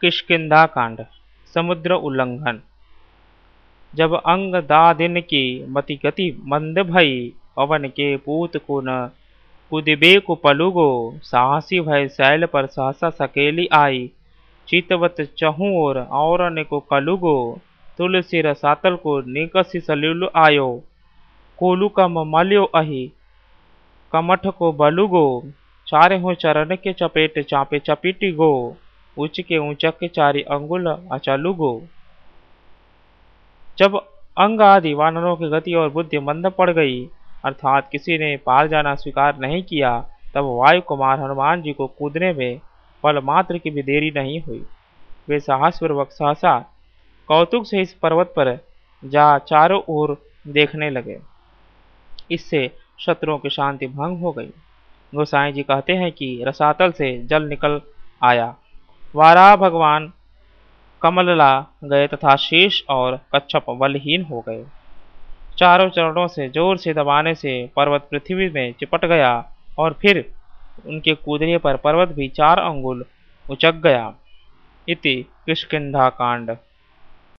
किष्किंधा कांड। समुद्र उल्लंघन। जब अंग दादिन की मति गति मंद भई, पवन के पूत को न कुदिबे को पलुगो, साहसी भय शैल पर सहसा सकेली आई, चितवत चहु और ने को कलुगो, तुलसी रसातल को निकसी सलुल आयो, कोलू कम मल्यो अहि कमठ को बलुगो, चारे हो चरण के चपेट चापे चपीटी गो, उच के ऊंचक के चारि अंगुल अचलुगो। जब अंग आदि वानरों की गति और बुद्धि मंद पड़ गई, अर्थात किसी ने पार जाना स्वीकार नहीं किया, तब वायु कुमार हनुमान जी को कूदने में पल मात्र की भी देरी नहीं हुई। वे साहसपूर्वक सहसा कौतुक से इस पर्वत पर जा चारों ओर देखने लगे। इससे शत्रुओं की शांति भंग हो गई। गोसाई जी कहते हैं कि रसातल से जल निकल आया, वाराह भगवान कमलला गए तथा शेष और कच्छप बलहीन हो गए। चारों चरणों से जोर से दबाने से पर्वत पृथ्वी में चिपट गया और फिर उनके कूदने पर पर्वत भी 4 अंगुल उचक गया। इति किष्किंधा कांड।